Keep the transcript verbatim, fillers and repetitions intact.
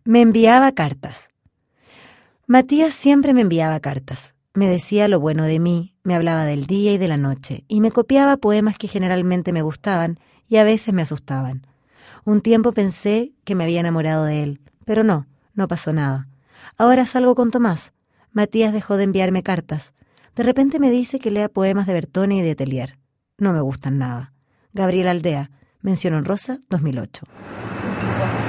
Me enviaba cartas. Matías siempre me enviaba cartas. Me decía lo bueno de mí, me hablaba del día y de la noche, y me copiaba poemas que generalmente me gustaban y a veces me asustaban. Un tiempo pensé que me había enamorado de él, pero no, no pasó nada. Ahora salgo con Tomás. Matías dejó de enviarme cartas. De repente me dice que lea poemas de Bertone y de Telier. No me gustan nada. Gabriel Aldea, Mención honrosa, dos mil ocho.